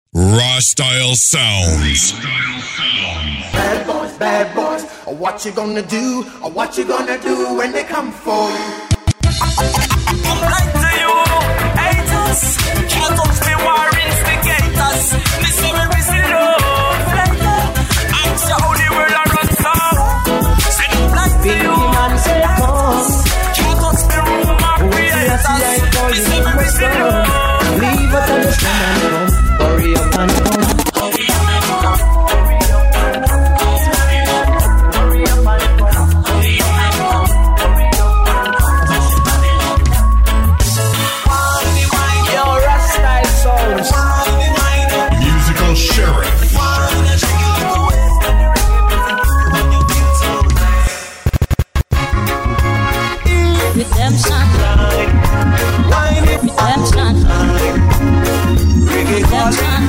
Raw Style Sounds. Bad boys, what you gonna do? What you gonna do when they come for you? I'm right to you, haters. Can't touch me, war instigators. This is where we see love. I'm so the world I run so. Send it black to you. Can't touch me, rumor creators. This is where we see love. Leave us on the stand and come. Hurry up and come. Musical Sheriff. Redemption. Redemption. Redemption.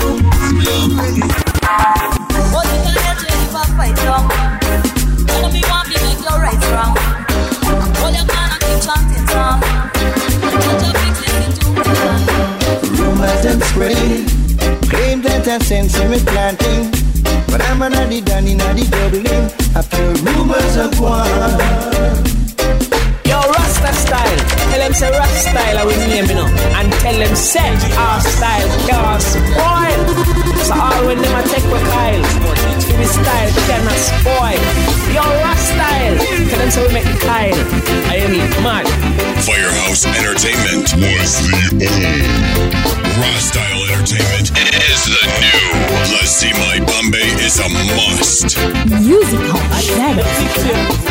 What you gonna do if I fight wrong? Tell me want me make your right wrong. All you gonna keep chanting song. Judge a fix it to me. Rumors and spreading, claim that I sense me planting, but I'm an addy done in the bubbling. I feel rumors of one. Yo, Rasta style. Tell them say Rasta style I will name, you know. And tell them say our style can't spoil. So all when them a take with Kyle, the style cannot spoil. Yo, Rasta style. Tell them say we make the Kyle. I am mad. Firehouse Entertainment was the old. Raw Style Entertainment is the new. Lazima Bombay is a must. Musical Sheriff.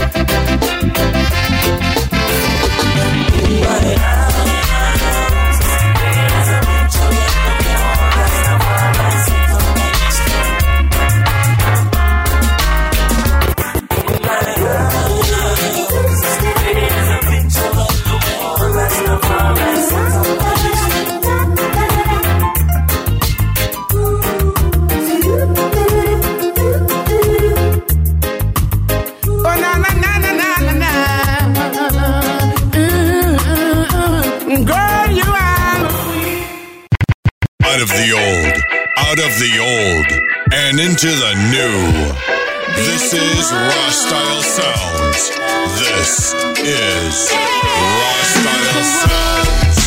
Out of the old and into the new. This is Raw Style Sounds. This is Raw Style Sounds.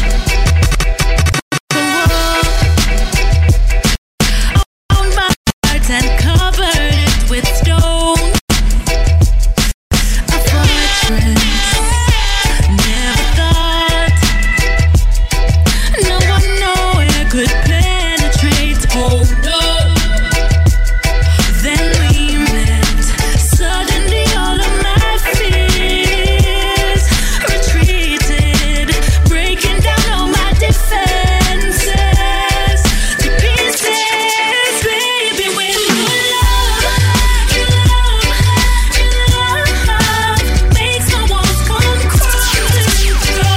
On my heart and covered it with stone. A fortress. Never thought no one nowhere could penetrate. Oh no. Then we met. Suddenly all of my fears retreated, breaking down all my defenses to pieces. Baby, when your love makes my walls come crumbling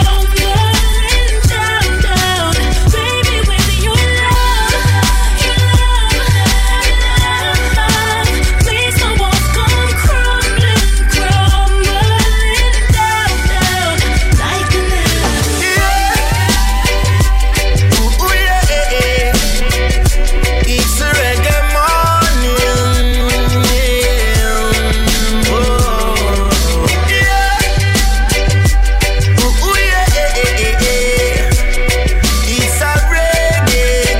down. Baby, when your love makes my walls come crumbling down. Like an Ooh, yeah. It's a reggae morning. Oh, yeah. Ooh, yeah. It's a reggae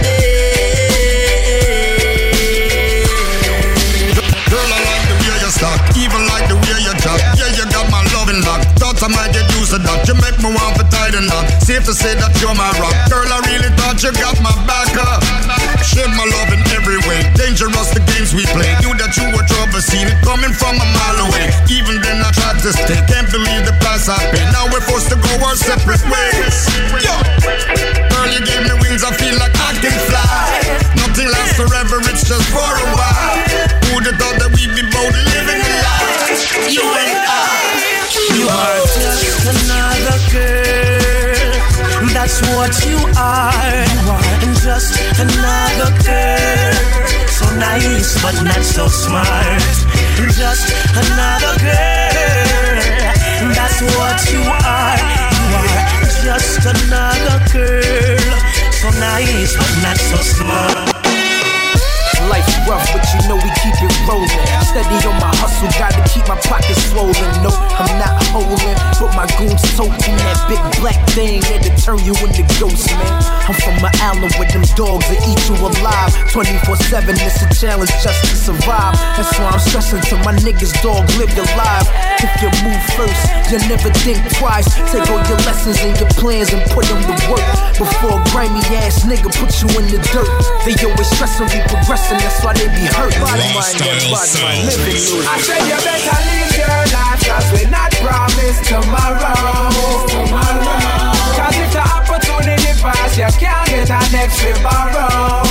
day. Girl, I like the way you stock, even like the way you talk. Yeah, you got my loving lock. Thought I might get used to that. You make me want to tie the knot. Safe to say that you're my rock. Girl, I really thought you got my back up. Share my love in every way. Dangerous the games we play. Knew that you were trouble, seen it coming from a mile away. Even then I tried to stay. Can't believe the price I paid. Now we're forced to go our separate ways. Yo, girl, you gave me wings. I feel like I can fly. Nothing lasts forever. It's just for a while. Who'd have thought that we'd be both living a life? You and I. You are just another girl. That's what you are. And just another girl. So nice but not so smart. Just another girl. That's what you are. You are just another girl. So nice, but not so smart. Life rough, but you know we keep it rolling. Steady on my hustle, gotta keep my pockets swollen. No, I'm not holding, but my goons toting that big black thing that'll turn you into ghost, man. I'm from an island where them dogs that eat you alive 24/7, it's a challenge just to survive. That's why I'm stressing to my niggas, dog, live your life. If you move first, you never think twice. Take all your lessons and your plans and put them to work. Before a grimy ass nigga put you in the dirt. They always stressing, we progressing, that's why they be hurt. Body mind, living loose. I said you better live your life, cause we're not promised tomorrow. Cause if the opportunity pass, you can't get a next we borrow.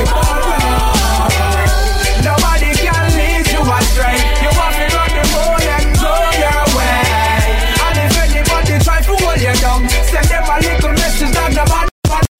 Nobody can lead you astray. You have to run the road and go your way. And if anybody try to hold you down, send them a little message down the man.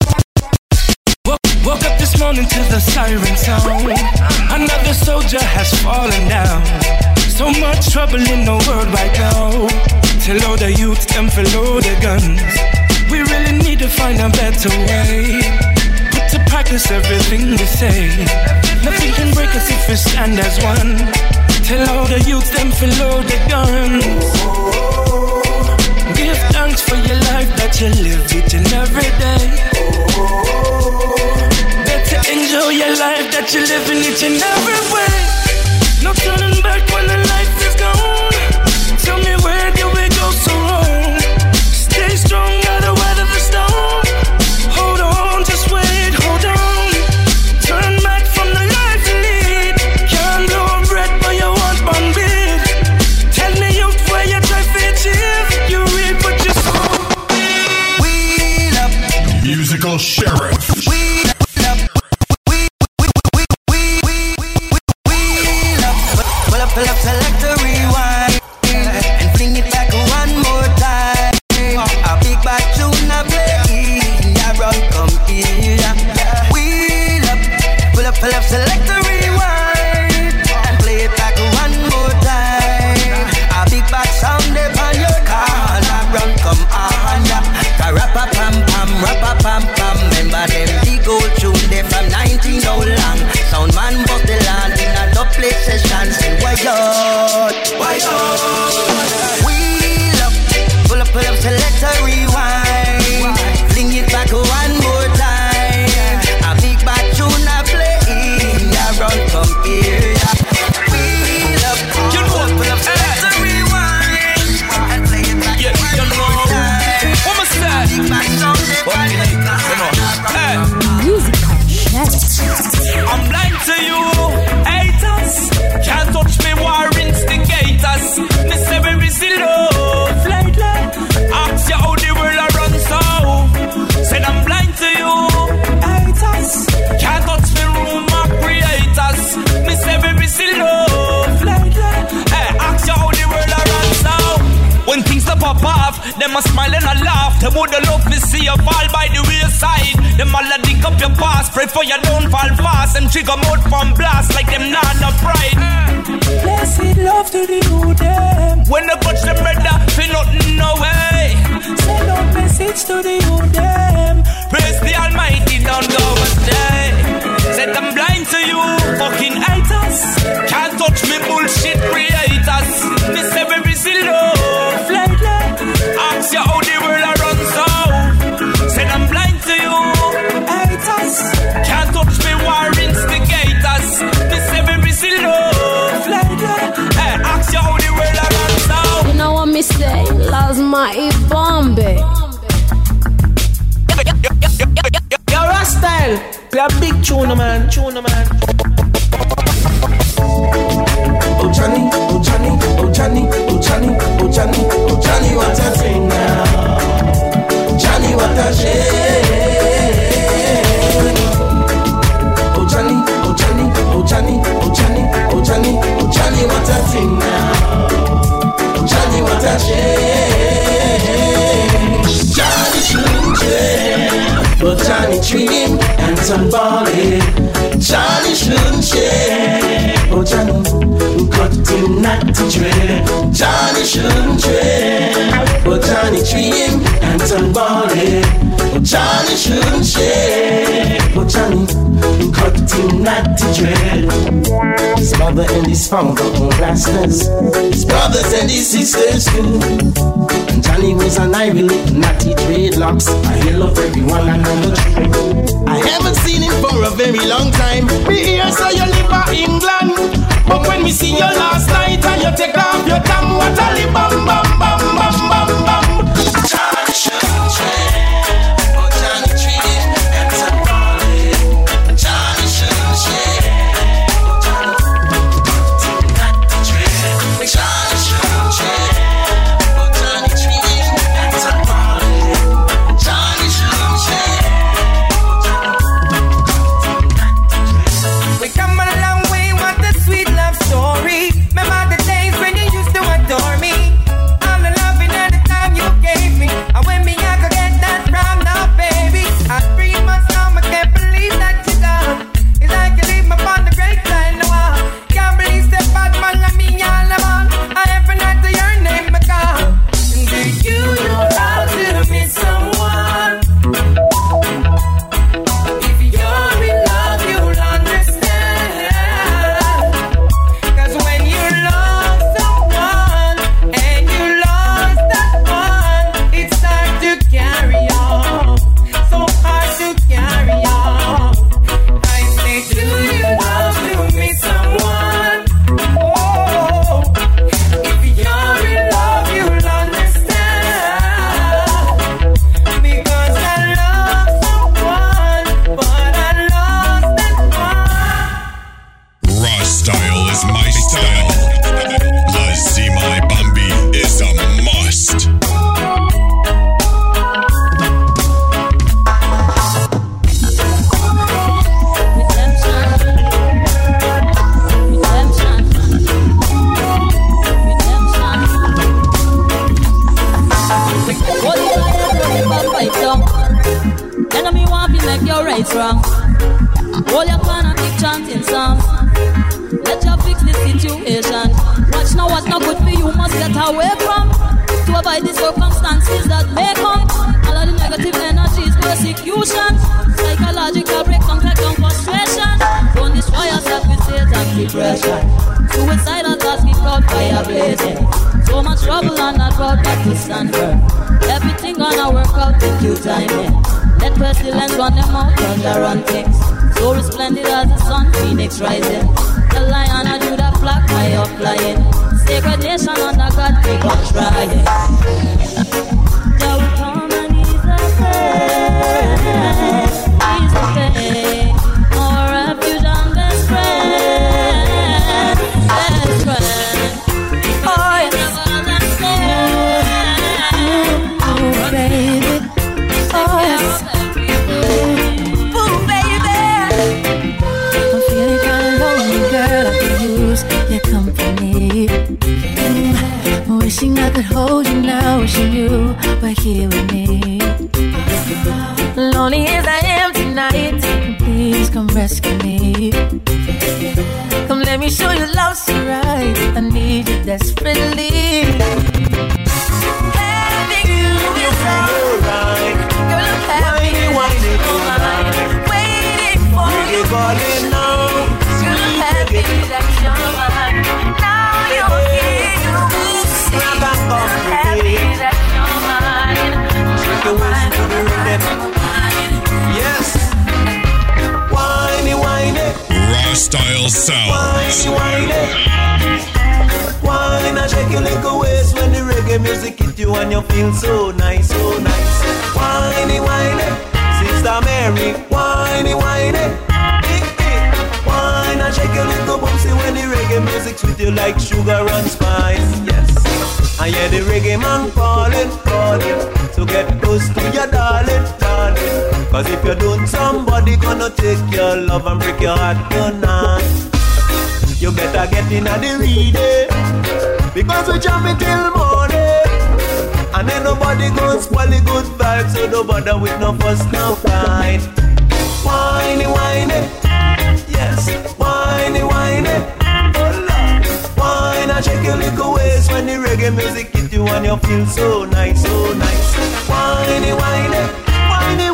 Woke up this morning to the siren sound. Another soldier has fallen down. So much trouble in the world right now. Tell all the youth them to load the guns. We really need to find a better way. Put to practice everything we say. Nothing can break us if we stand as one. Tell all the youth them to load the guns. Give thanks for your life that you live each and every day. Enjoy your life that you're living each and every way. No turning back when the life is gone. Tell me where did we go so wrong? Stay strong, gotta weather the storm. Hold on, just wait, hold on. Turn back from the life you lead. Can't blow a breath but you want one bit. Tell me youth where you try to achieve. You reap what you sow. Wheel up. Musical Sheriff. Pull up, select a rewind and fling it back one more time. A big bad tune I play, I run come here. Wheel up, pull up, select a rewind and play it back one more time. A big bad sound up on your car, I run come on. Rappa pam pam, remember them the gold tune they from 19 how long. Sound man bust the land in a dub play session. Say why not? Wheel up, pull up, select a rewind. Fling it back one more time. A big bad tune I play, I run from here. Wheel up, pull up, select a rewind and play it back one more time. What was that? Big bad sound they I'm blind to you, haters. Can't touch me, war instigators. Me say we receive love lately. Ask you how the world a run so. Said I'm blind to you, haters. Can't touch me, rumor creators. Me say we receive love lately. Hey, ask you how the world a run so. When things to pop off, them a smile and a laugh. They woulda love me see you fall by the wayside. Them all a dig up your past, pray for you don't fall fast. And trigger mode from blast like them not no pride. Blessed love to the new them. When they touch them brother, feel nothing no way. Send out message to the new them. Praise the Almighty, don't go astray. Said I'm blind to you, fucking haters. Can't touch me bullshit creators. Me say we see love lately. Ask you how the world a run so. Said I'm blind to you, haters. Can't touch me, war instigators. Me say we see love lately. Hey, ask you how the world a run so. You know what me say? Lazima Ibombe. Yo, Rastyle, play a big tune, man. Oh Johnny, oh Johnny, oh Johnny, oh Johnny, oh Johnny, oh Johnny, what a thing now. Johnny, what a shame. Oh Johnny, oh Johnny, oh Johnny, oh Johnny, oh Johnny, oh Johnny, what a thing now. Johnny, what a shame. Johnny shouldn't share, but Johnny dream and somebody. Johnny shouldn't share, oh Johnny, got him not to dream. Johnny shouldn't dream, but Johnny dream and somebody. Johnny shouldn't share. Oh Johnny, cutting natty dread. His mother and his father on rastas. His brothers and his sisters too. And Johnny was an Ivy with natty dreadlocks. I love everyone I know. I haven't seen him for a very long time. We hear say you live in England, but when we see you last night and you take off your tam, what a li bam bam bam bam bam bam. Johnny shouldn't share. Style sounds. Wine and shake your little waist when the reggae music hit you and you feel so nice, so nice. Whiny, whiny, Sister Mary. Whiny, whiny, wine and shake your little boomsy when the reggae music sweet you like sugar and spice. Yes, I hear the reggae man calling, calling. So get close to your darling, darling. Cause if you don't, somebody gonna take your love and break your heart tonight. You better get in at the reading, because we jamming till morning. And then nobody gonna spoil the good vibes, so don't bother with no fuss, no fight. Whiny, whiny, yes, whiny, whiny. Wine and shake your little waist when the reggae music hit you and you feel so nice, so nice. Whiny, whiny, whiny.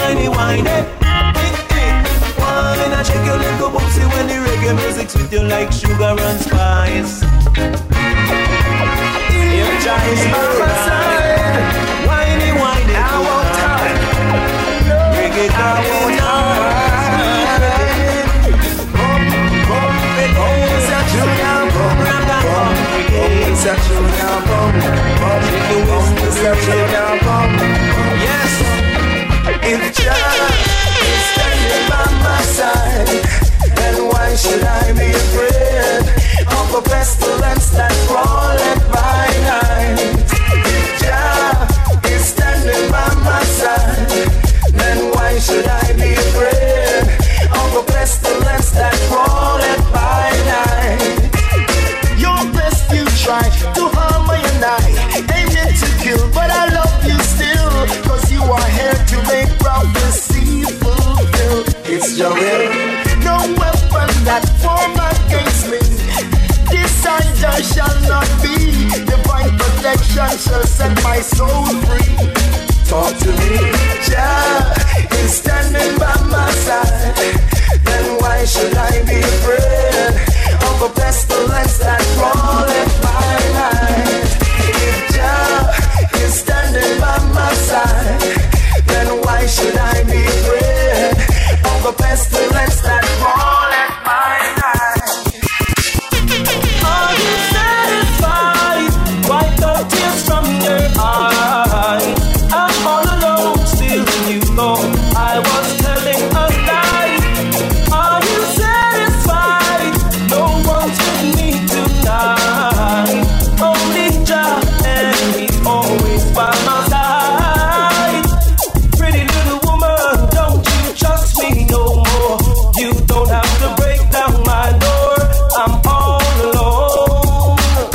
whiny, whiny. Wine and shake your little boopsie when the reggae music's with you like sugar and spice. Your choice by my side. Whiny, whiny, I won't die. Reggae, I won't die. Yes, if Jah is standing by my side, then why should I be afraid of a pestilence that crawleth by night? If Jah is standing by my side, then why should I be afraid of a pestilence that crawleth by night? Your best you try to harm me and I aiming to kill, but I love you still, cause you are here to make prophecy fulfilled. It's your will, no weapon that form against me, disaster shall not be. Divine protection shall set my soul free. Talk to me. Jah is standing by my side, then why should I be afraid of a pestilence that crawleth by night? If Jah is standing by my side, then why should I be afraid of a pestilence that crawleth by night? Are you satisfied? Wipe the tears from your eyes. I'm all alone, still you know I was telling a lie. Are you satisfied? No one's with me tonight. Only Jah, and He's always by my side. Pretty little woman, don't you trust me no more? You don't have to break down my door. I'm all alone.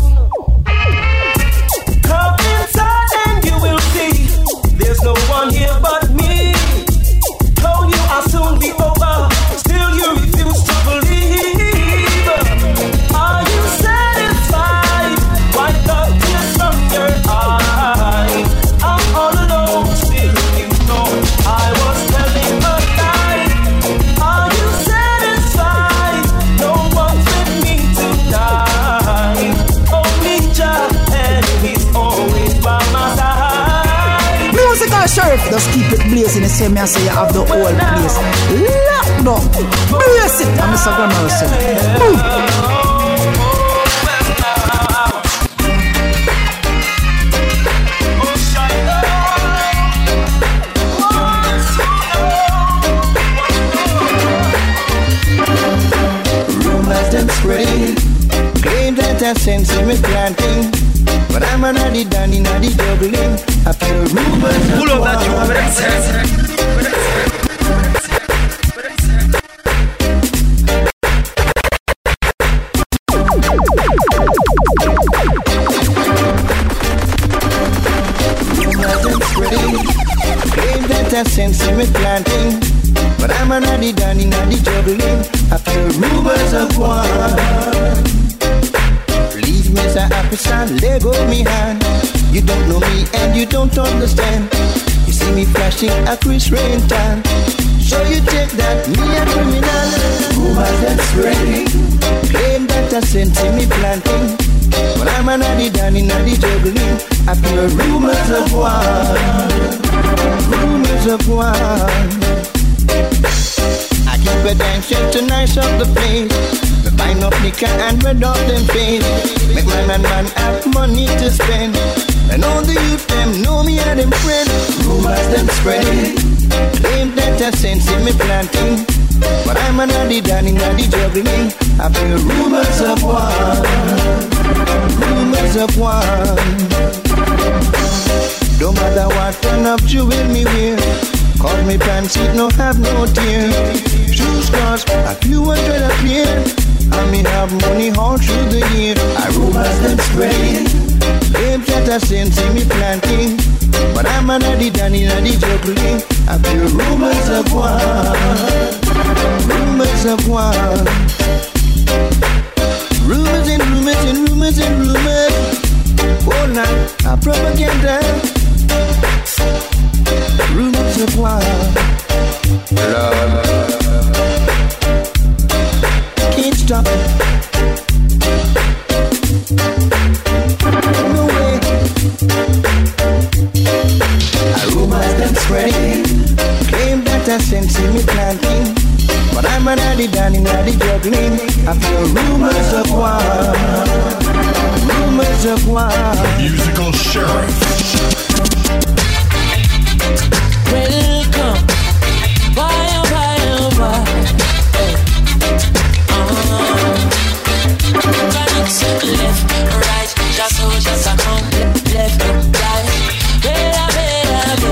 Come inside and you will see there's no one here but me. Told you I'll soon be over, still you refuse to believe. Are you satisfied? Wipe the tears from your eyes. I'm all alone, still you know I was telling a lie. Are you satisfied? No one's with me tonight. Only Jah, and He's always by my side. Musical sheriff, just keep it blazing. The same I say you have the whole place locked up. Blaze it, I'm Mr. Grammar, sir. Rumors them spreading, claim that I sense me planting, but I'm already done in the juggling. I feel rumors of war. Claim that I sense me planting, but I'm already done in the juggling. I feel rumors of war. Leave me, Sir Officer, let go me hand. You don't know me and you don't understand. You see me flashing a Chris Rain tan. So you take that, me a criminal. Rumors that spreading, claim that I sense me planting, but I'm already done in the juggling. I feel rumors of war. Rumors of war. I keep a dancing to nice up the place. Me buy up liquor and red off them face. Make man and man have money to spend, and all the youth them know me and them friend. Rumors them spreading, claim that I sense me planting, but I'm already done in the juggling. I feel rumors of war. Rumors of war. Don't matter what kind of jewel me wear, call me pants, it no have no tear. Shoes cost a few hundred a pair, and me have money all through the year. I rumors them spreading, claim that I sense me planting, but I'm already done in the juggling. I feel rumors of war. Rumors of war. Rumors and rumors and rumors and rumors. All night a propaganda. Rumors of war. me planting. But I'm a daddy down in the juggling. I feel rumors of war. Rumors of war. Musical sheriff. Welcome. Bye. Left, right, just so just a come. Left, right, better.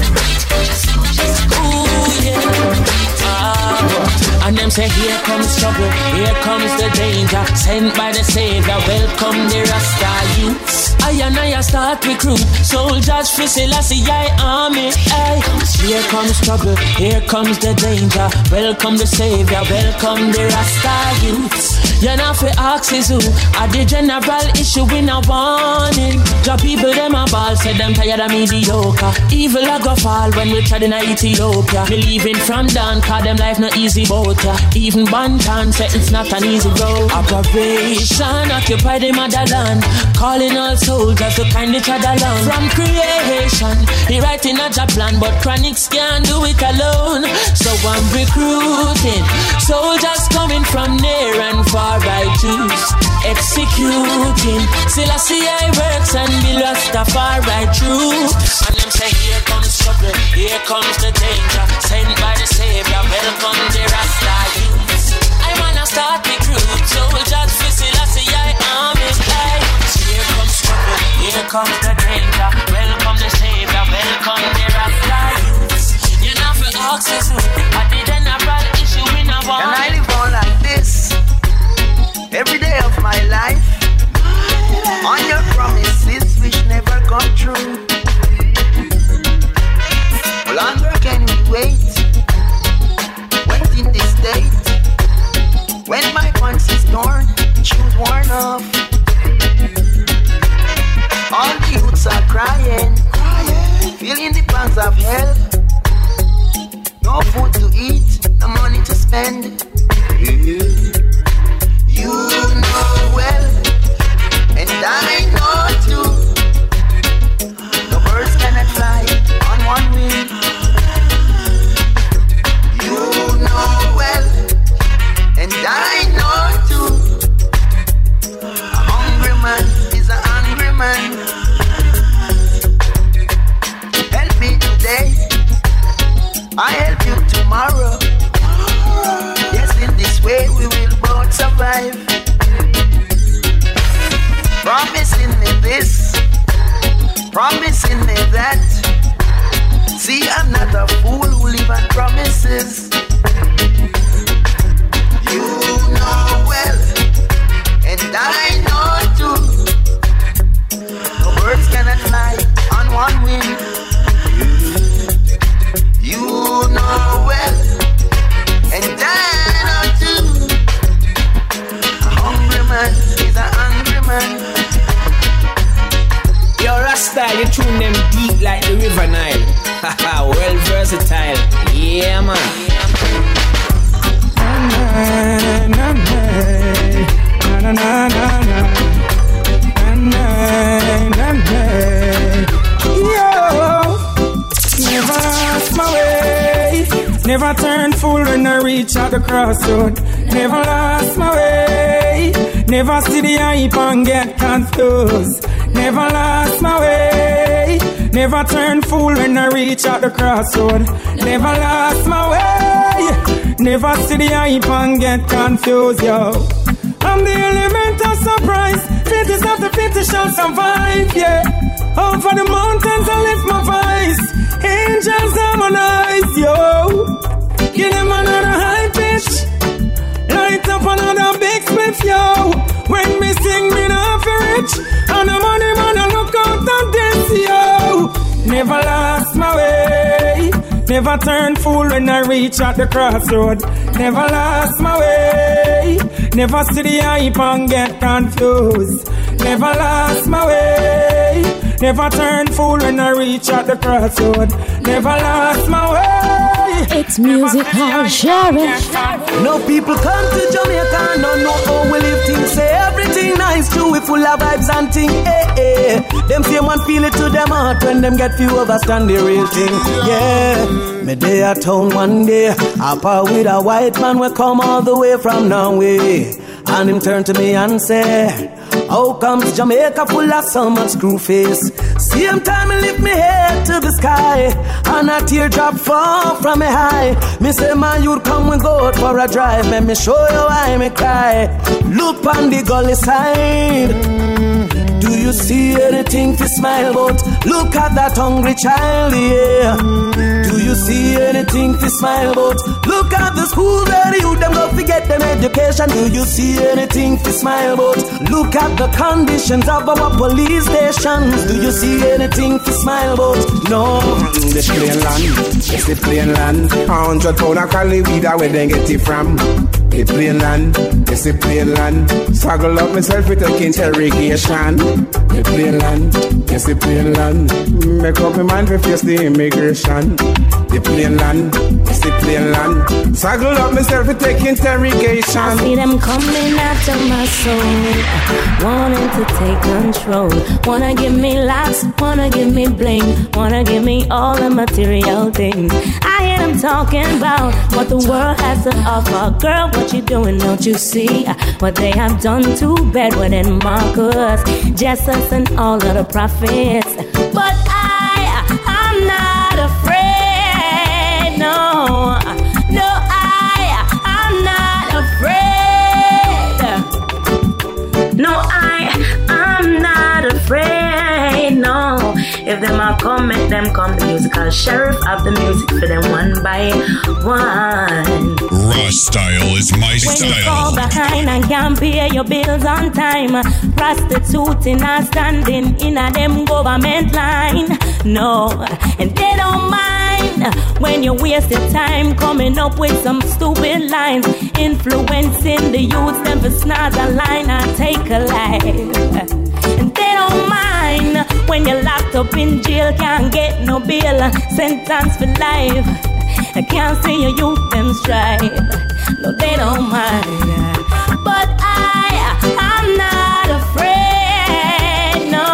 Ooh, yeah. And them say, here comes trouble, here comes the danger. Sent by the Savior, welcome the Rasta youths. I and I start recruit soldiers for Selassie army. Aye. Here comes trouble, here comes the danger. Welcome the Savior, welcome the Rasta youths. You're not for axes who are the general issue in a warning. The people them a ball, say them tired of mediocre. Evil a go fall when we tried in Ethiopia. Me leaving from down, cause them life not easy boat ya. Even Bantan say it's not an easy road. Operation occupy the motherland, calling all soldiers to kind each other along. From creation, he writing a job plan, but chronics can't do it alone. So I'm recruiting soldiers coming from near and far. By Jews executing Selassie works and the Rastafari troops. And them say here comes trouble, here comes the danger. Sent by the Savior, welcome the Rasta youths. I wanna start recruit soldiers for Selassie army. Here comes trouble, here comes the danger. Welcome the Savior, welcome the Rasta youths. You're not for access, I did a general issue in a war. Can I live on like this? Every day of my life, on your promises which never come true. How longer can we wait? Wait in this state, when my once is torn, shoes worn off. All the youths are crying, feeling the pangs of hell. No food to eat, no money to spend. You know well, and I know too. The birds cannot fly on one wing. You know well, and I know too. A hungry man is a hungry man. Help me today, I help you tomorrow. Yes, in this way we will both survive. Promising me this, promising me that. See, I'm not a fool who live on promises. You know well, and I know too. The birds cannot fly on one wing. You know well, and I know too. A hungry man is a hungry man. Yo, Rasta, you tune them deep like the River Nile. Haha, well versatile. Yeah, man. Na na na na na na na. Yo, never lost my way. Never turn fool when I reach at the crossroad. Never lost my way. Never see the hype and get confused. Never lost my way. Never turn fool when I reach at the crossroad. Never lost my way. Never see the hype and get confused, yo. I'm the element of surprise. Fittest of the fittest shall survive, yeah. Over the mountains I lift my voice. Angels harmonize, yo. Give them another high pitch. Light up another big spliff, yo. When me sing, me not for rich. And the money man, I look out of this, yo. Never lost my way. Never turn fool when I reach at the crossroad. Never lost my way. Never see the hype and get confused. Never lost my way. Never turn fool when I reach at the crossroad. Never lost my way. It's musical sheriff. No people come to Jamaica and don't know how we live things. Say everything everything nice, true, we full of vibes and thing. Them same one feel it to them heart when them get few understand the real thing. Yeah, me day at town one day, I part with a white man we come all the way from Norway, and him turn to me and say, how comes Jamaica full of so much screw face? Same time I lift me head to the sky, and a teardrop fall from me high. Me say, man, you'd come and go out for a drive. Let me show you why me cry. Look on the gully side. Do you see anything to smile about? Look at that hungry child, yeah. Do you see anything to smile about? Look at the school where the youth them go to get them education. Do you see anything to smile about? Look at the conditions of our police stations. Do you see anything to smile about? No. This plain land, it's the plain land. 100 pound of Cali weed, where they get it from? The plain land, it's the plain land. Struggle up myself with a interrogation. The plain land, it's the plain land. Make up my mind to face the immigration. The plain land, it's the plain land. Struggle up myself to take interrogation. I see them coming after my soul, wanting to take control. Wanna give me locks, wanna give me bling, wanna give me all the material things. I hear them talking about what the world has to offer. Girl, what you doing? Don't you see what they have done to Bedouin and Marcus, Jesus and all of the prophets? But I'm not afraid. No, I'm not afraid. No, I'm not afraid. No, if them all come, make them come. The musical sheriff of the music for them one by one. Raw style is my style. When you fall behind and can't pay your bills on time, prostituting and standing in a them government line. No, and they don't mind when you waste your time coming up with some stupid lines, influencing the youth them for snort a line and take a life. And they don't mind when you're locked up in jail, can't get no bail, sentence for life. I can't see your youth them strive. No, they don't mind. But I'm not afraid. No,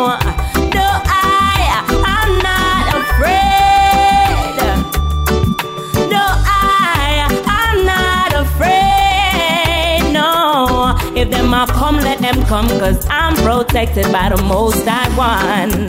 I'm not afraid. No, I'm not afraid. No, if them all come, let them come, 'cause I'm protected by the Most High One.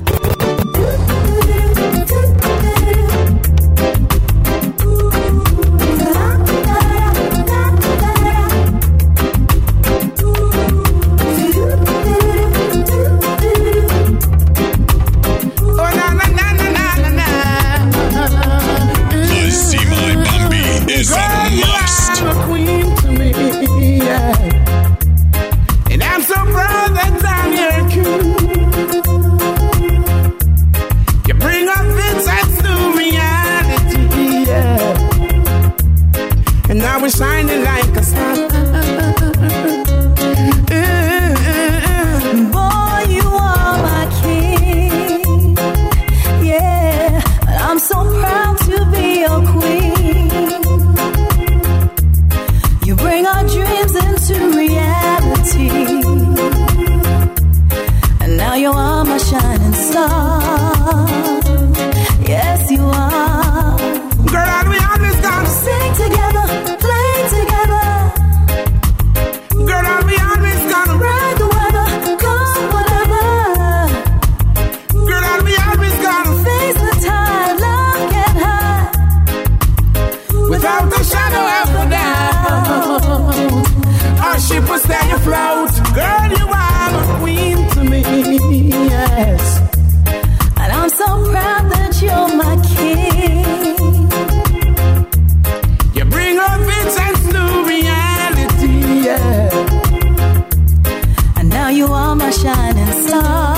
Is a must. You are a queen to me, yeah. And I'm so proud that I'm your king. You bring up insights to reality, yeah. And now we're shining like a star. Boy, you are my king, yeah. I'm so proud to be your queen. Bring our dreams into reality, and now you are my shining star. Yes, you are. Girl, we always gonna sing together, play together. Girl, we always gonna ride the weather, come whatever. Girl, we always gonna face the tide, love get high without the shadow of a doubt. Our ship will stay afloat. Girl, you are a queen to me, yes. And I'm so proud that you're my king. You bring up Vincent's new reality, yeah. And now you are my shining star.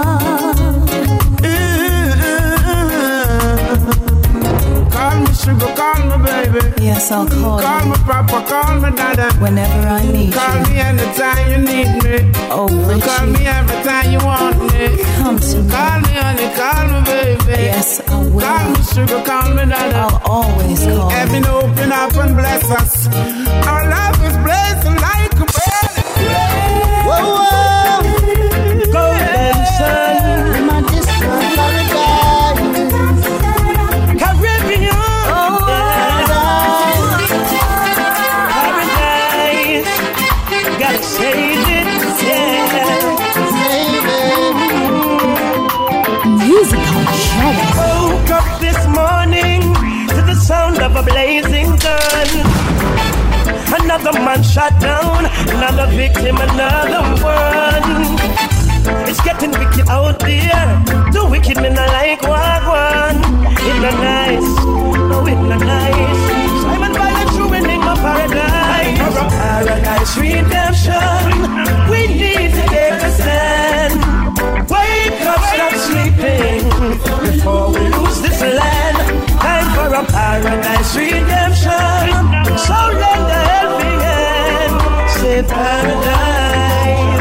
Call me sugar, call me baby. Yes, I'll call Call me papa, call me dada. Whenever I need Call you. me anytime you need me. Oh, Richie. Call me every time you want me. Come to me. Call me honey, call me baby. Yes, I will. Call me sugar, call me dada. I'll always call Heaven open up and bless us. Our love is blazing like a burning flame. Another man shot down, another victim, another one. It's getting wicked out there. The wicked men are like wagwan. It's not nice, no, it's not nice. Simon by the true ending of paradise. For a paradise redemption, we need to take a stand. Wake up, stop sleeping before we lose this land. Time for a paradise redemption. So lend a helping hand. Say paradise.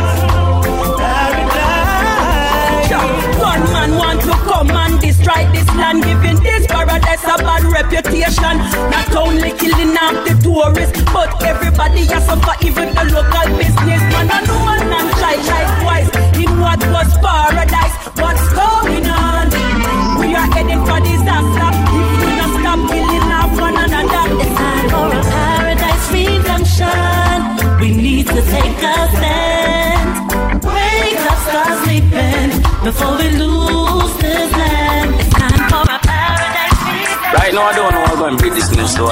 One man want to come and destroy this land, giving this paradise a bad reputation. Not only killing off the tourists, but everybody has suffer, even the local businessman. And no man and try likewise in what was paradise. What's going on? We are heading for disaster if we don't stop killing off one another. It's time for a paradise redemption. We need to take a stand. Wake up, start sleeping before we lose this land. It's time for a paradise redemption. Right now I don't know how I'm going to break this news door.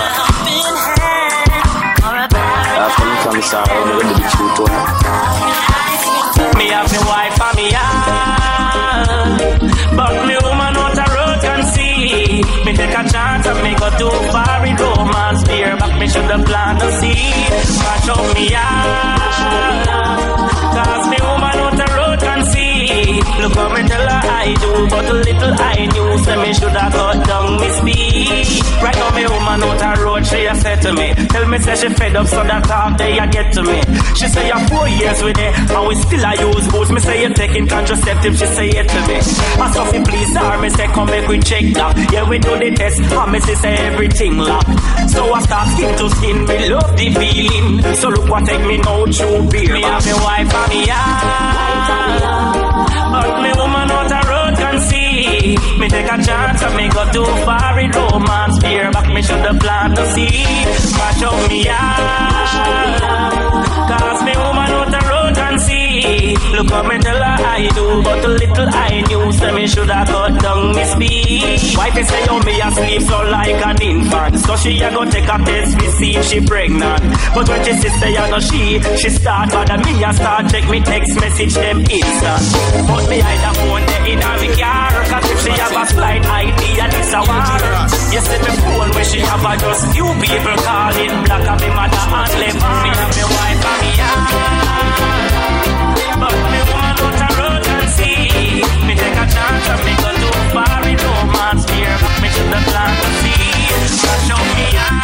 After me come sorry, I'm going to be true to her. Me have me wife and me young, but me woman out the road can see. Me take a chance and me go too far in romance. Fear back me should have planted a seed. Watch out me young, cause me woman out the road can see. Look how me tell her I do, but little I knew. Say me should have cut down me speed. Right now me woman out the road, she a said to me, tell me say she fed up so that talk they a get to me. She say you're 4 years with it, and we still a use booze. Me say you're taking contraceptive, she say it to me. And Sophie please her, me say come make we check that. Yeah we do the test, and me say everything locked. So I start skin to skin, me love the feeling. So look what take me now through beer. Me have me wife and me young, but me woman out the road can see. Me take a chance and me go too far in romance. Fear back me should have planted the seed. Watch out me young, cause me woman out the road can see. Look how me tell her I do, but little I knew. Say me should have cut down me speed. Wife say oh me asleep so like an infant. So she a go take a test me see if she pregnant. But when she say you know she start bother me a start check me text message them instant. But me hide the phone there in her car, cause if she have a flight ID and it's a war. You see me phone where she have a just few people calling. Black and me mother and left. Me and me wife and me young, but me woman out the road can see. Me take a chance and me go too far in romance. Fear but me should have planted the seed. Watch out me young,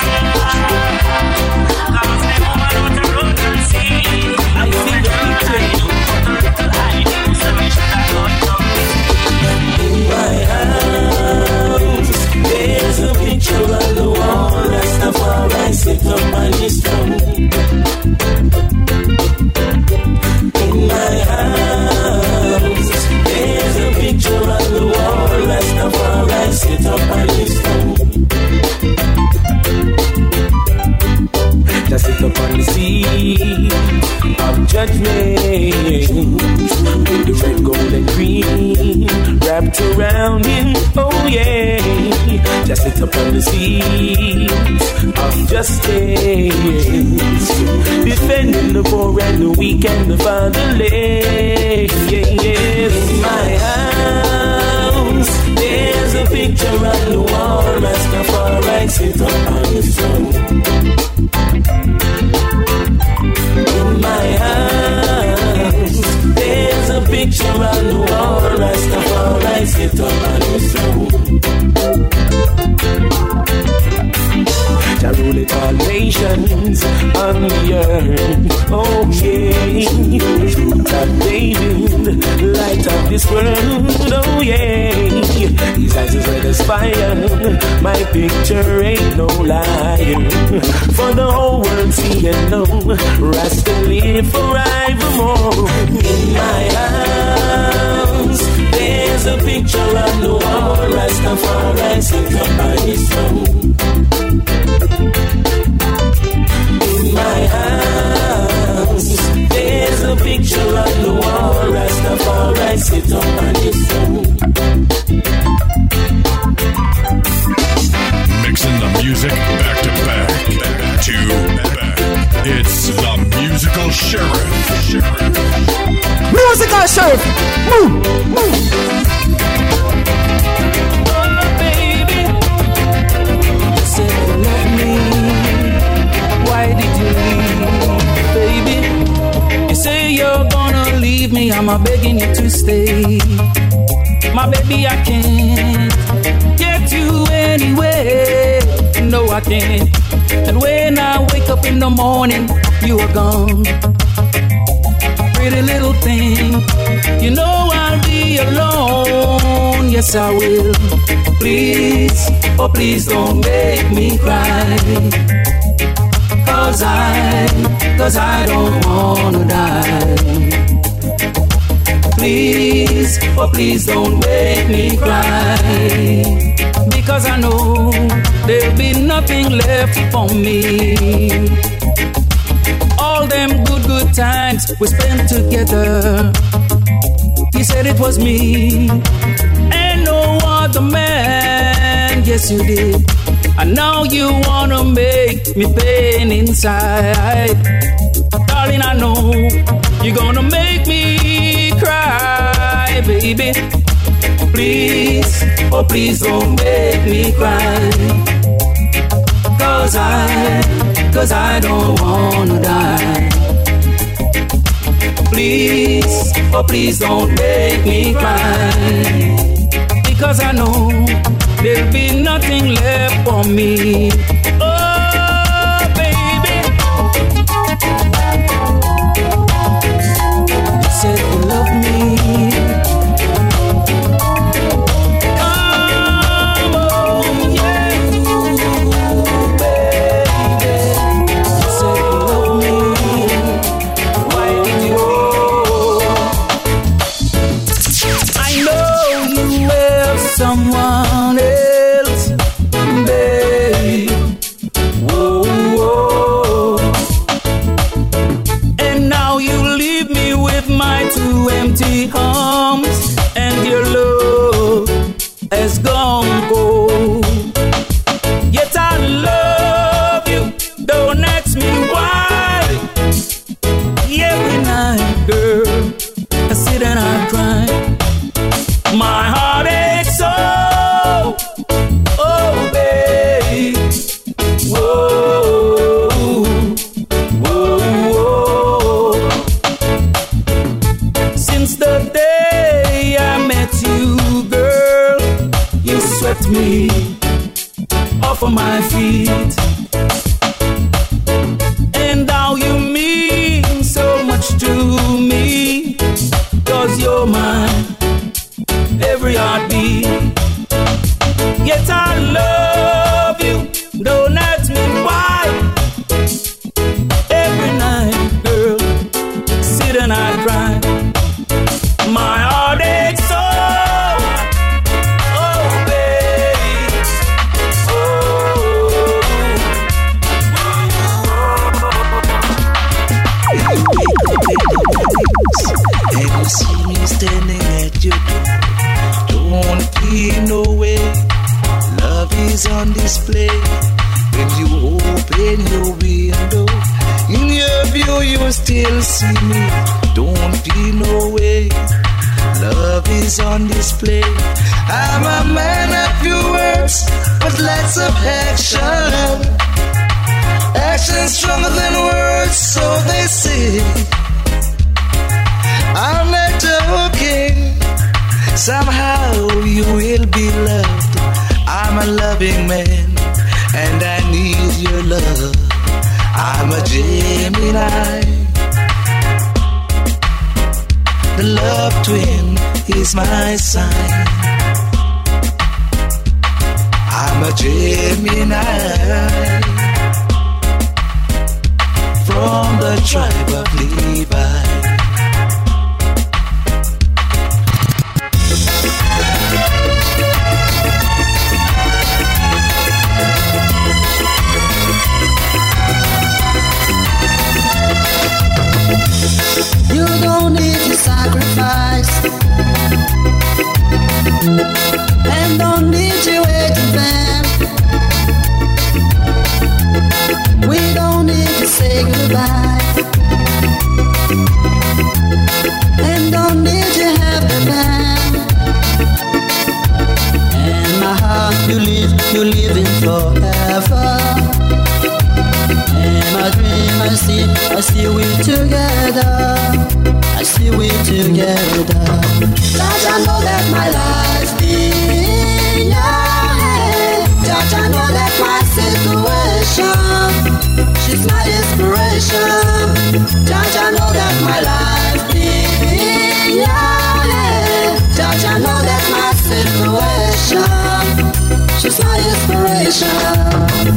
cause me woman out the road can see. I see the little I do, so me should have got down. In my house, there's a picture on the wall. That's the far I sit up on his throne. In my house, there's a picture on the wall. That's the far I sit up on his throne. Just sit up on the seat of judgment, with the red, gold, and green wrapped around him. Oh yeah, just sit up on the seat of justice, defending the poor and the weak and the fatherless. In my house, there's a picture on the wall. That's the far I sit up on the throne. In my house, there's a picture on the wall. Rastafari sit up on his throne. Jah ruleth all nations on the earth. Oh yeah, Root of David, light of this world. Oh yeah, his eyes is red as fire. My picture ain't no liar. For the whole world see and know, Rasta live forevermore. In my house, there's a picture on the wall. Rastafari sit up on his throne. In my house, there's a picture on the wall. Rastafari sit up on his throne. Mixing the music back to back, back to back. Musical sheriff. Move. Oh, baby, you said you love me. Why did you leave, baby? You say you're gonna leave me. I'm begging you to stay. My baby, I can't get you anyway. No, I can't. And when I wake up in the morning, you are gone. Pretty little thing, you know I'll be alone. Yes, I will. Please, oh please don't make me cry. Cause I don't wanna die. Please, oh please don't make me cry. Because I know there'll be nothing left for me. All them good times we spent together. You said it was me and no other man. Yes, you did. And now you wanna make me pain inside. Darling, I know you're gonna make me cry, baby. Please, oh please don't make me cry. Cause I don't wanna die. Please, oh please don't make me cry. Because I know there'll be nothing left for me. Oh, baby, you said you love me. Someone else, babe. Whoa, whoa. And now you leave me with my two empty arms, and your love has gone cold. Yet I love you, don't ask me why. Every night, girl, I sit and I cry. My heart aches so, oh babe, whoa, whoa, whoa. Since the day I met you, girl, you swept me off of my feet. And now you mean so much to me, 'cause you're mine. Every heartbeat. Yet I love you, don't ask me why. Every night, girl, sit and I cry. My heart aches so, oh babe, And you see me standing at your door. Don't be no way. Love is on display. When you open your window, in your view you will still see me. Don't be no way. Love is on display. I'm a man of few words, but lots of action. Action stronger than words, so they say. I'm not joking. Somehow you will be loved. I'm a loving man, and I need your love. I'm a Gemini. The love twin is my sign. I'm a Gemini. From the tribe of Levi. You don't need to sacrifice, and don't need to wait to them. We don't need to say goodbye. see we together. I see we together. Judge, I know that my life's in your hand. Judge, I know that my situation, she's my inspiration. Judge, I know that my life's in your hand. Judge, I know that my situation, she's my inspiration.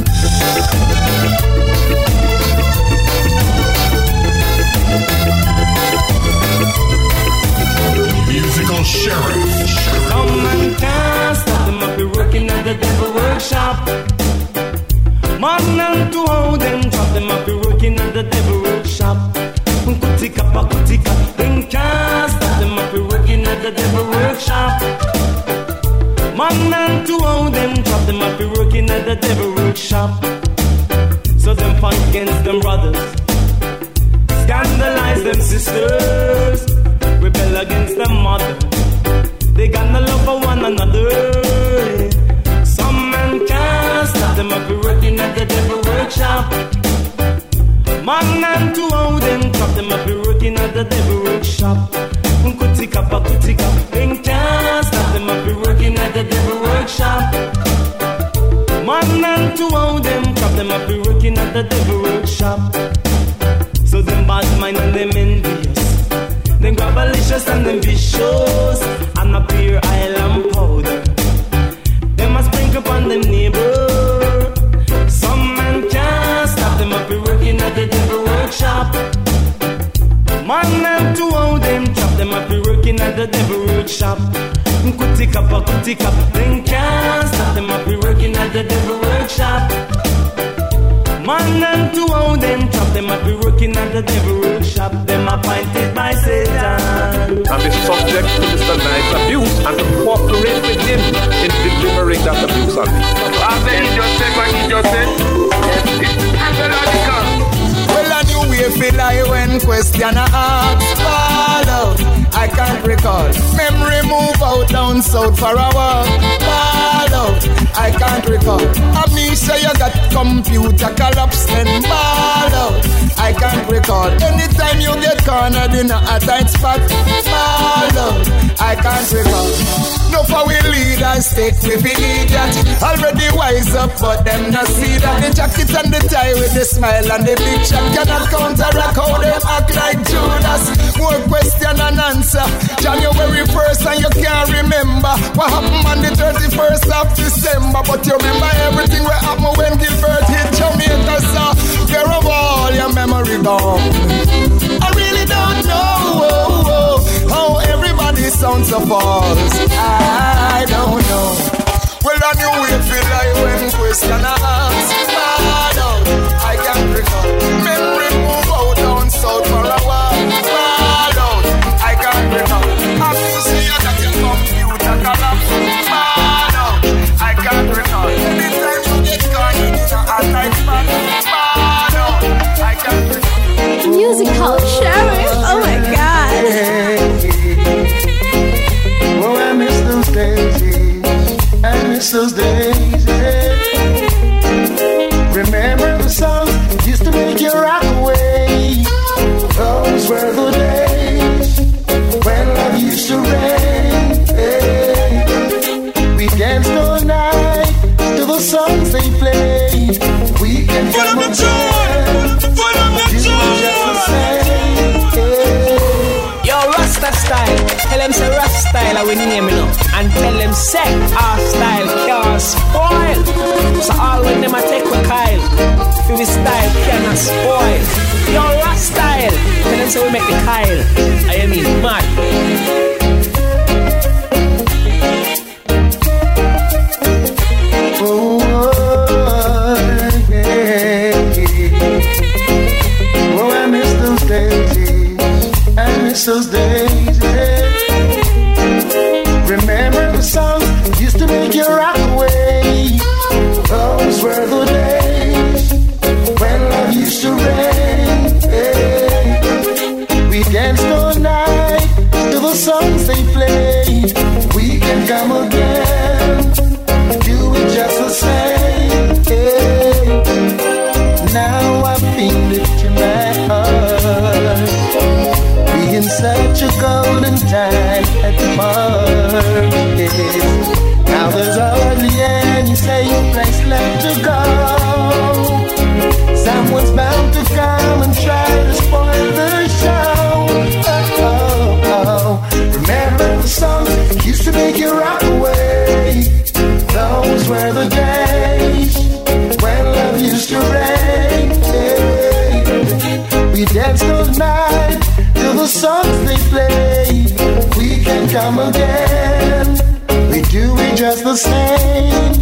Musical sheriff. Some man can't stop them up be working at the devil workshop. Man and to hold them drop them up be working at the devil workshop. Kutika, them can't stop them up be working at the devil workshop. Man and to hold them drop them up be working at the devil workshop. So them fight against them brothers, scandalize them sisters, rebel against them mother. They got no love for one another. Some men can't stop them up working at the devil workshop. Man and to hold them drop them up working at the devil workshop. Kutika, they can't stop them up working at the devil workshop. Man and to hold them drop them up working at the devil workshop. So them bad mind and them envious, them grabalicious and them vicious, and a pure island powder. Them must sprinkle upon them neighbor. Some man can't stop them up be working at the devil workshop. Man and to hold them trap them up be working at the devil workshop. Kutika, them can't stop them up be working at the devil workshop. Man and to hold them trap them up be working at the devil workshop. Them appointed by Satan and be subject to Mr. Knight's abuse and to cooperate with him in delivering that abuse on him. After he just said what he just said, it's logical. Well, I knew we feel like when question asked, follow. I can't recall. Memory move out down south for a walk. Follow. I can't recall. Amnesia, you got computer collapse and follow. I can't recall. Anytime you get cornered in a tight spot, follow. I can't recall. No for we leaders stick with the idiot. Already wise up, but them not see that. The jacket and the tie with the smile and the big shot cannot counteract how them act like Judas. More question and answer. January 1st and you can't remember what happened on the 31st of December. But you remember everything what happened when Gilbert hit Jamaica. So where of all your memory gone? I really don't know how everybody sounds so false. I don't know. Well, I knew we feel like when question asked. I can't recall. Memory move out down south for a while. I can't recall. I can see that your computer collapse. I can't recall. Anytime you get gone in a night spot. I can't recall. Music called Sheriff. Oh my God. Oh, I miss those days. I miss those days. Remember the songs used to make you rock away. Those were the days when love used to reign. We danced all night to the songs they played. We can come on down. Yo, Rasta style. Tell them say Rasta style I we name it up. And tell them say our style can't spoil. So all when them a take with Kyle, feel the style cannot spoil. Yo, Rasta style. Tell them say we make the Kyle. I mean mad. Those days, remember the songs used to make you rock away. Those were the days when love used to rain. thing lifted my heart. Being such a golden time at the market. Now there's hardly any safe place left to go. Someone's bound to come and try to spoil the show. Remember the songs that used to make you rock away. Those were the days when love used to reign. We danced all night till the songs they play. We can come again. We do it just the same.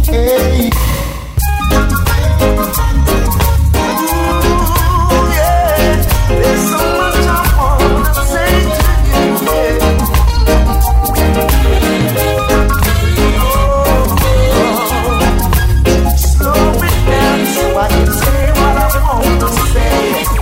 There's so much I want to say to you, slow it down so I can say what I want to say.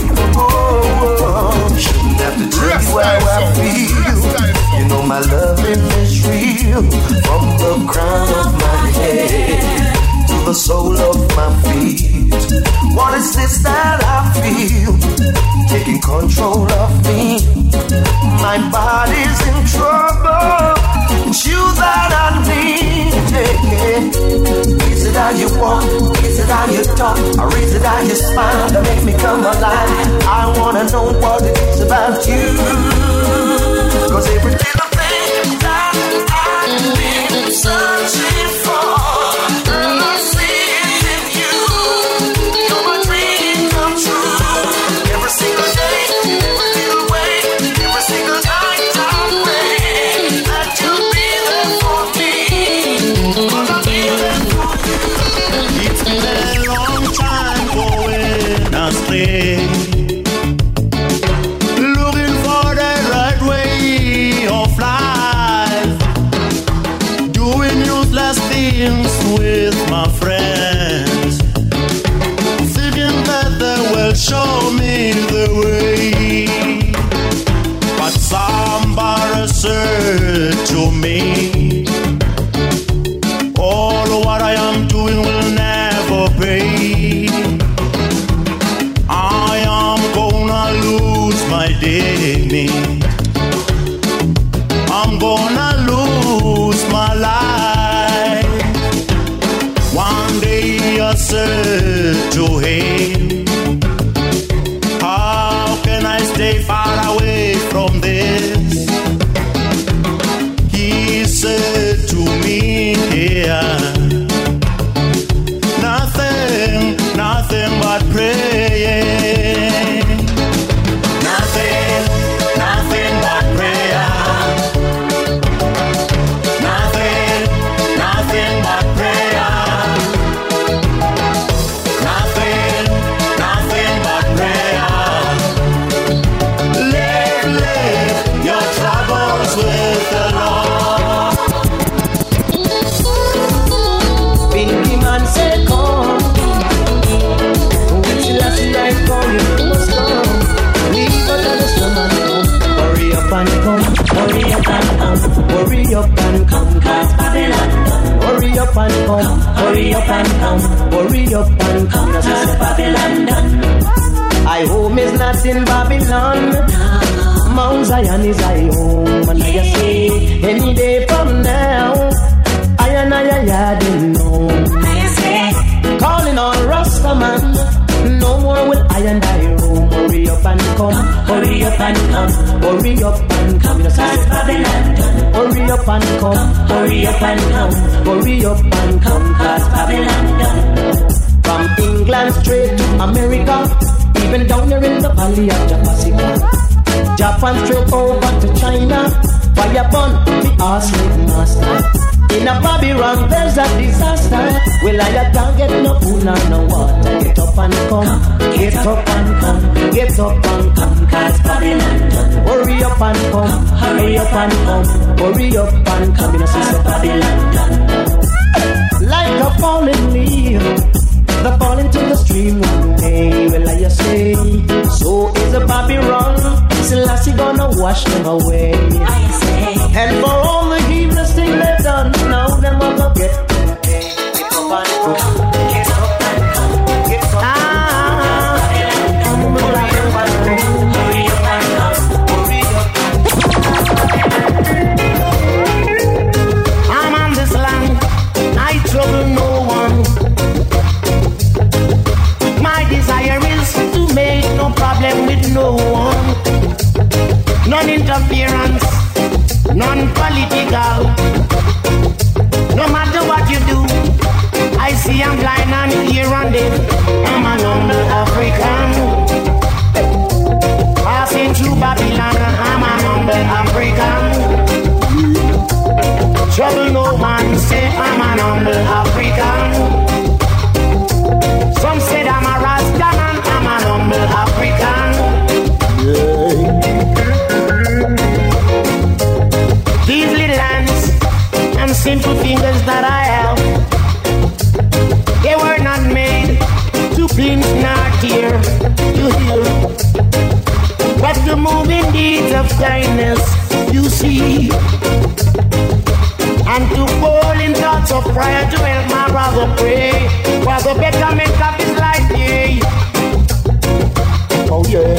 Shouldn't have to tell you how I feel. You know my loving is real. From the crown of my head to the sole of my feet. What is this that I feel? Taking control of me. My body's in trouble. It's you that I need. Is it how you walk? Is it how you talk? Or is it how you smile that make me come alive? I wanna know what it is about you. Cause every little thing that I've been searching for, girl, I see it in you. You're my dream come true. Every single day, every little way, every single night I pray that you'll be there for me. Cause I'll be there for you. It's been a long time going astray, looking for the right way of life, doing useless things with my friends, thinking that they will show me the way. But somebody said to me, all what I am doing will never pay. I am gonna lose my dignity. I'm gonna lose my life. One day I said to him, how can I stay far away from this? He said to me, yeah, nothing but praying. Nothing but prayer. Nothing but prayer. Nothing but prayer. Live your troubles with the Lord. Binky man said come. It's the last night come, you must come. Leave out of the sun and come. Hurry up and come. Hurry up and come. Hurry up and come. Cause Babylon done. Hurry up and come. Hurry up and come. Hurry up and come. Cause Babylon done. I home is not in Babylon. Mount Zion is I home. And I say any day from now, I didn't know. Calling on Rasta man, no more will I and I roam. Hurry up and come, hurry up and come, hurry up and come. Cause Babylon done. Hurry up and come, hurry up and come, hurry up and come. Cause Babylon done. From England straight to America, even down here in the valley of Japasica. Japan straight over to China, fire burn the slave master. In a Babylon there's a disaster. Well, I can't get no food and no water. Get up and come, get up and come, get up and come. Cause Babylon done. Hurry up and come, hurry up and come, hurry up and come. You know, sister Babylon done. Like a falling leaf, the fall into the stream one day. Well, I say, so is a Babylon. Selassie gonna wash them away. I say, and for all the heedless thing they've done, now them gonna get up and come, get up and come, get up and come. no one. Non-interference, non-political. No matter what you do, I see I'm blind and hear and deaf. I'm an humble African. Passing through Babylon, I'm an humble African. Trouble no man say I'm an humble African. Some said I'm a Rastaman, I'm an humble African. These little hands and simple fingers that I have, they were not made to pinch nor tear, to heal, but the moving deeds of kindness you see, and to fall in thoughts of prayer to help my brother pray for the betterment of his life, yeah. Oh yeah.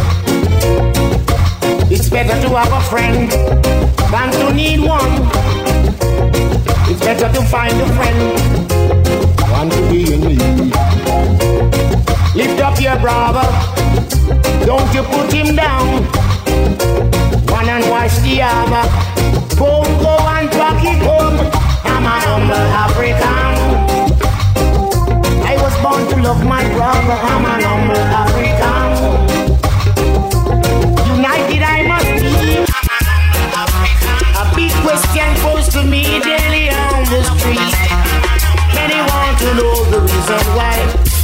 It's better to have a friend than to need one. It's better to find a friend than to be in need. Lift up your brother, don't you put him down. One and wash the other. Go and back it home. I'm a humble African. I was born to love my brother. I'm an humble African. United I must be. A big question posed to me daily on the street. Many want to know the reason why.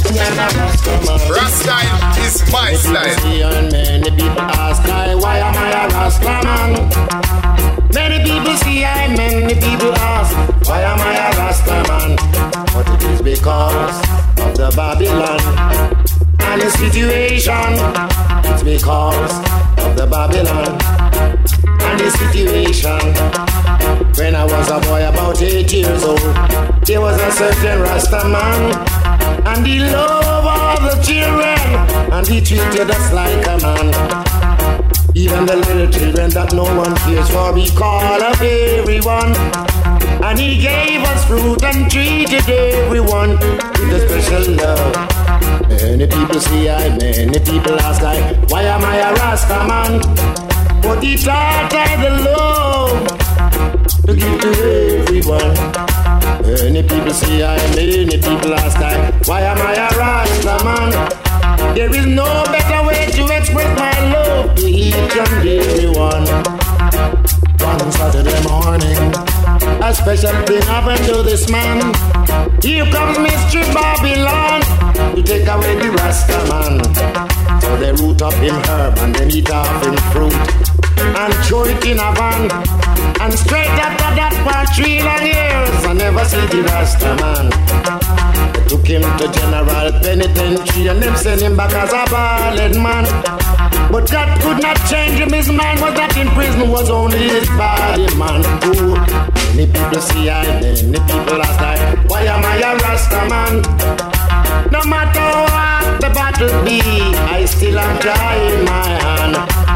Rastyle is my style. Many people ask why am I a Rastaman? Many people see many people ask why am I a Rastaman? But it is because of the Babylon and the situation. It's because of the Babylon and the situation. When I was a boy about 8 years old, there was a certain Rastaman, and he loved all the children, and he treated us like a man. Even the little children that no one cares for, we call up everyone. And he gave us fruit and treated everyone with a special love. Many people say many people ask why am I a Rastaman? But he taught the love to give to everyone. Many people say many people ask why am I a Rastaman? There is no better way to express my love to each and everyone. One Saturday morning, a special thing happened to this man. Here comes Mr. Babylon to take away the Rastaman. So they root up him herb and then eat off him fruit and throw it in a van. And straight after that for 3 long years I never see the Rastaman. They took him to General Penitentiary and them sent him back as a bald man. But that could not change him. His mind was that in prison was only his body, man. Ooh. Many people see many people ask why am I a Rastaman? No matter what the battle be, I still am trying my hand.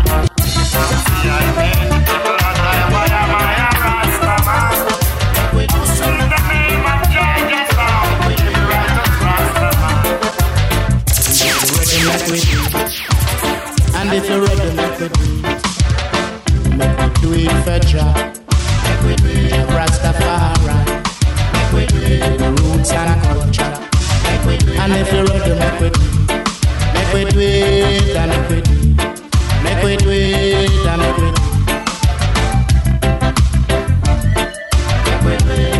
Many people ask why am I a Rastaman? We do sing the name of Georgia song. We do right of Rastaman. And if you're ready, make it do it for Jah. Make we do it Rastafari. Make we do it roots and culture. Make we do it. And if you're ready, make we do it and make we do it. Make we do it and make we do it. Make we do it.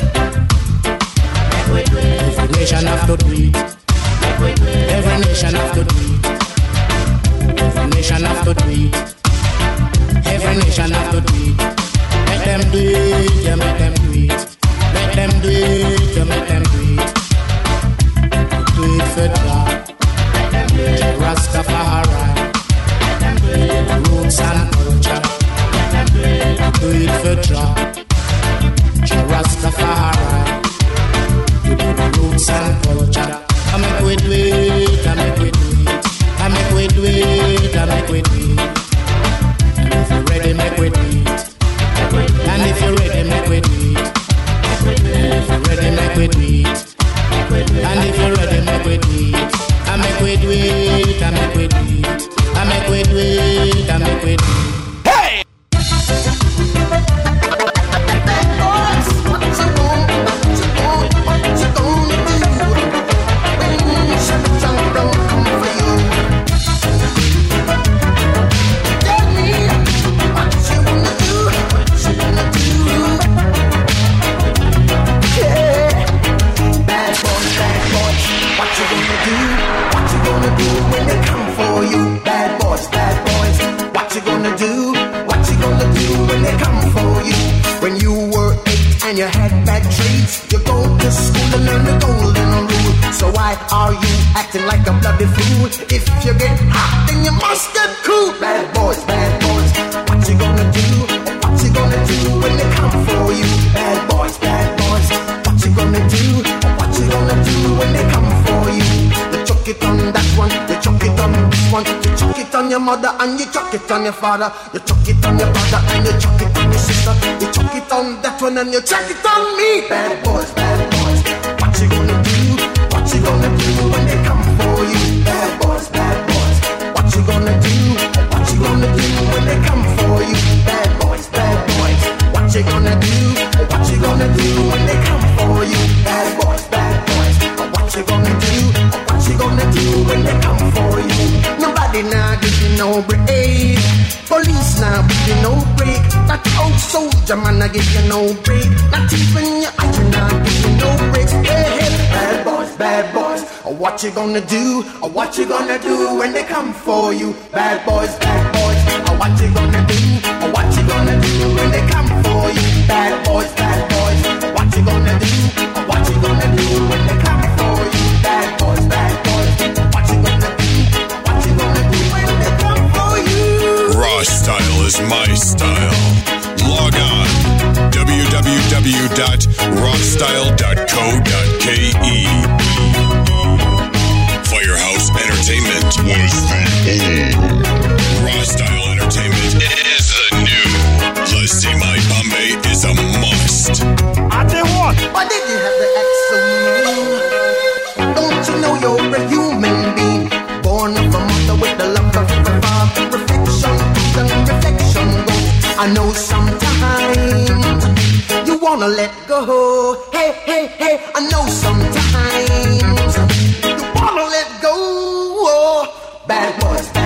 Make we do it. Every nation have to do it. Make we do it. Every nation have to do it. Every nation have to do it. Every nation have to do it. Make them do it, yeah, make them do it. Make them do it, yeah, make them do it. Do it for Jah. Make them do it. Rastafari. Make them do it. Roots and culture. Make them do it. Do it for Jah. Rastafari. Do the roots and culture. I make we do it, I make we do it. I make we do it, I make we do it. And if you're ready, make we do it. And if you're ready, make we do it. And if you're ready, make we do it. And if you're ready, make we do it. I make we do it, I make we do it. I for you. Bad boys, what you gonna do? What you gonna do when they come for you? When you were 8 and you had bad traits, you go to school and learn the golden rule. So why are you acting like a bloody fool? If you get hot, then you must get cool. Bad boys, what you gonna do? What you gonna do when they come for you? Bad boys, what you gonna do? What you gonna do when they come for you? You chuck it on that one, you chuck it on this one, you chuck it on your mother and you chuck it on your father, you chuck it on your brother and you chuck it on your sister, you chuck it on that one and you chuck it on me. Bad boys, what you gonna do? What you gonna do when they come for you? Bad boys, what you gonna do? What you gonna do when they come for you? Bad boys, what you gonna do? What you gonna do when they come for you? Bad boys, what you gonna do? What you gonna do when they come for you? Nobody now give you no break. Police now give you no break. That old soldier man now give you no break. Not even your iron now give you no breaks. Hey, bad boys, what you gonna do? What you gonna do when they come for you? Bad boys, what you gonna do? What you gonna do when they come for you? Bad boys, what you gonna do? What you gonna do when they come for you? Bad boys, what you gonna do? What you gonna do when they come for you? Raw style is my style. Log on www.rawstyle.co.ke. Firehouse Entertainment was the old. Raw Style Entertainment is the new. Let's see, my Bombay is a must. I tell what? Why did you have the act so mean? Don't you know you're a human being? Born of a mother with the love of a father. Reflection goes. I know sometimes you wanna let go. Hey, I know sometimes you wanna let go. Bad boys.